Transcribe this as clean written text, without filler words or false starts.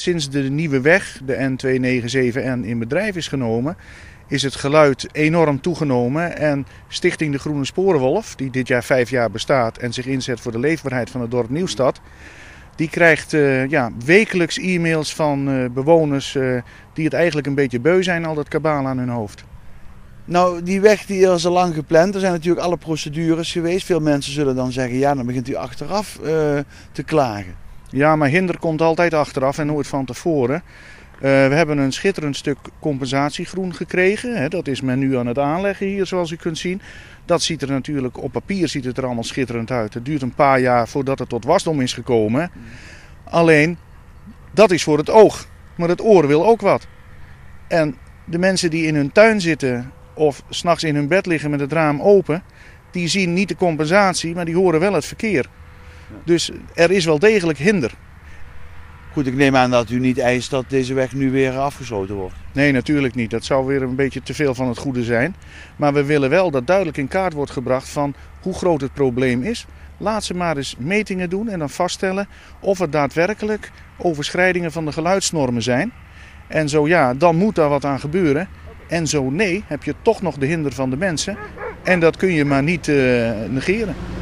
sinds de nieuwe weg, de N297N, in bedrijf is genomen, is het geluid enorm toegenomen. En Stichting De Groene Sporenwolf, die dit jaar 5 jaar bestaat en zich inzet voor de leefbaarheid van het dorp Nieuwstad, die krijgt wekelijks e-mails van bewoners die het eigenlijk een beetje beu zijn, al dat kabaal aan hun hoofd. Nou, die weg die is al lang gepland. Er zijn natuurlijk alle procedures geweest. Veel mensen zullen dan zeggen, ja, dan begint u achteraf te klagen. Ja, maar hinder komt altijd achteraf en nooit van tevoren. We hebben een schitterend stuk compensatiegroen gekregen. Dat is men nu aan het aanleggen hier, zoals u kunt zien. Dat ziet er natuurlijk, op papier ziet het er allemaal schitterend uit. Het duurt een paar jaar voordat het tot wasdom is gekomen. Alleen, dat is voor het oog. Maar het oor wil ook wat. En de mensen die in hun tuin zitten of 's nachts in hun bed liggen met het raam open, die zien niet de compensatie, maar die horen wel het verkeer. Dus er is wel degelijk hinder. Goed, ik neem aan dat u niet eist dat deze weg nu weer afgesloten wordt. Nee, natuurlijk niet. Dat zou weer een beetje te veel van het goede zijn. Maar we willen wel dat duidelijk in kaart wordt gebracht van hoe groot het probleem is. Laat ze maar eens metingen doen en dan vaststellen of er daadwerkelijk overschrijdingen van de geluidsnormen zijn. En zo ja, dan moet daar wat aan gebeuren. En zo nee, heb je toch nog de hinder van de mensen. En dat kun je maar niet negeren.